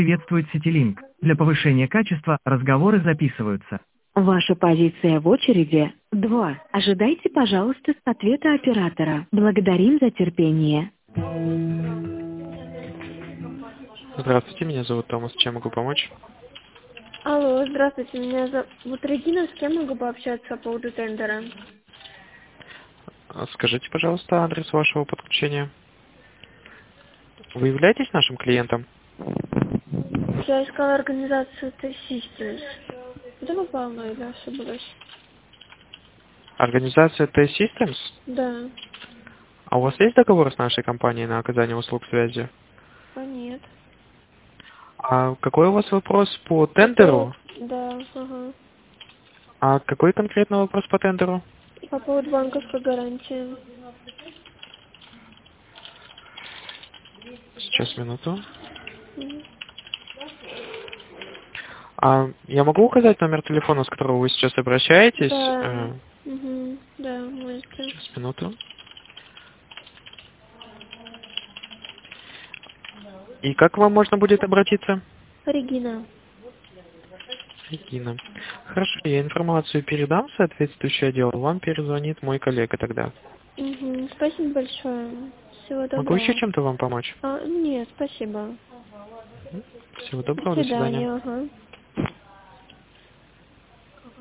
Приветствует Ситилинк. Для повышения качества разговоры записываются. Ваша позиция в очереди 2. Ожидайте, пожалуйста, ответа оператора. Благодарим за терпение. Здравствуйте, меня зовут Томас. Чем могу помочь? Алло, здравствуйте, меня зовут Регина, с кем могу пообщаться по поводу тендера? Скажите, пожалуйста, адрес вашего подключения. Вы являетесь нашим клиентом? Я искала организацию T-Systems. Куда попала или ошиблась? Организация T-Systems? Да. А у вас есть договор с нашей компанией на оказание услуг связи? А нет. А какой у вас вопрос по тендеру? Да, ага. А какой конкретно вопрос по тендеру? По поводу банковской гарантии. Сейчас, минуту. Мгм. Я могу указать номер телефона, с которого вы сейчас обращаетесь? Да. Угу. Да, можете. Сейчас, минуту. И как к вам можно будет обратиться? Регина. Регина. Хорошо, я информацию передам в соответствующее отдел. Вам перезвонит мой коллега тогда. Угу. Спасибо большое. Всего Могу еще доброго. чем-то вам помочь? Нет, спасибо. Всего До доброго, до свидания. свидания, ага.